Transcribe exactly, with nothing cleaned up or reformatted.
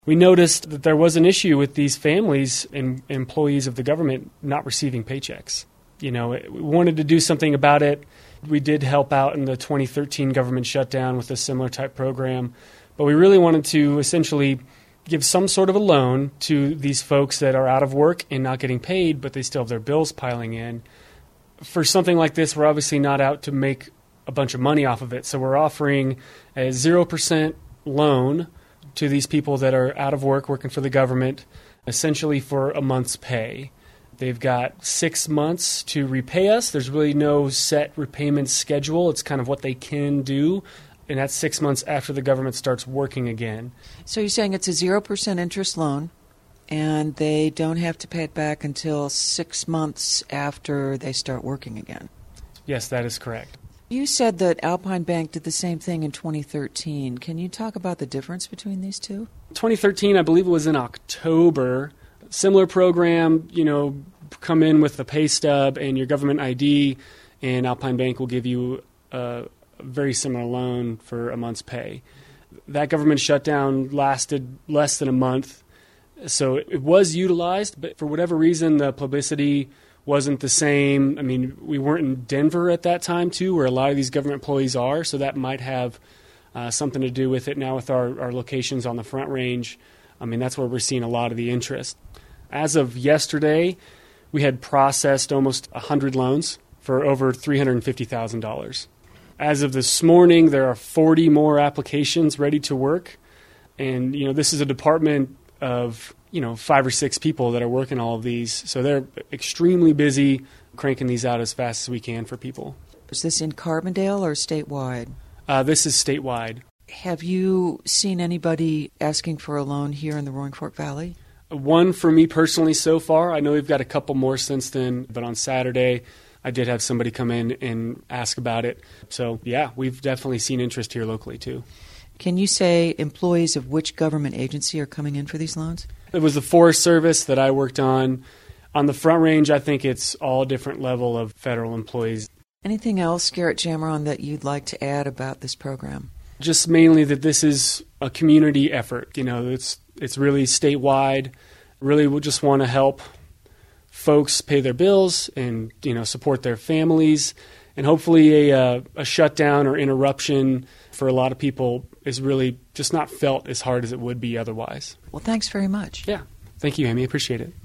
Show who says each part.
Speaker 1: We noticed that there was an issue with these families and employees of the government not receiving paychecks. You know, we wanted to do something about it. We did help out in the twenty thirteen government shutdown with a similar type program, but we really wanted to essentially give some sort of a loan to these folks that are out of work and not getting paid, but they still have their bills piling in. For something like this, we're obviously not out to make a bunch of money off of it, so we're offering a zero percent loan to these people that are out of work working for the government, essentially for a month's pay. They've got six months to repay us. There's really no set repayment schedule. It's kind of what they can do, and that's six months after the government starts working again.
Speaker 2: So you're saying it's a zero percent interest loan, and they don't have to pay it back until six months after they start working again?
Speaker 1: Yes, that is correct.
Speaker 2: You said that Alpine Bank did the same thing in twenty thirteen. Can you talk about the difference between these two?
Speaker 1: twenty thirteen, I believe it was in October. Similar program, you know, come in with a pay stub and your government I D, and Alpine Bank will give you a very similar loan for a month's pay. That government shutdown lasted less than a month, so it was utilized, but for whatever reason, the publicity wasn't the same. I mean, we weren't in Denver at that time, too, where a lot of these government employees are, so that might have uh, something to do with it. Now with our, our locations on the Front Range, I mean, that's where we're seeing a lot of the interest. As of yesterday, we had processed almost one hundred loans for over three hundred fifty thousand dollars. As of this morning, there are forty more applications ready to work. And, you know, this is a department of, you know, five or six people that are working all of these. So they're extremely busy cranking these out as fast as we can for people.
Speaker 2: Is this in Carbondale or statewide?
Speaker 1: Uh, this is statewide.
Speaker 2: Have you seen anybody asking for a loan here in the Roaring Fork Valley?
Speaker 1: One for me personally so far. I know we've got a couple more since then, but on Saturday I did have somebody come in and ask about it. So, yeah, we've definitely seen interest here locally, too.
Speaker 2: Can you say employees of which government agency are coming in for these loans?
Speaker 1: It was the Forest Service that I worked on. On the Front Range, I think it's all different level of federal employees.
Speaker 2: Anything else, Garrett Jamron, that you'd like to add about this program?
Speaker 1: Just mainly that this is a community effort. You know, it's it's really statewide. Really, we just want to help folks pay their bills and, you know, support their families. And hopefully a, uh, a shutdown or interruption for a lot of people is really just not felt as hard as it would be otherwise.
Speaker 2: Well, thanks very much.
Speaker 1: Yeah. Thank you, Amy. Appreciate it.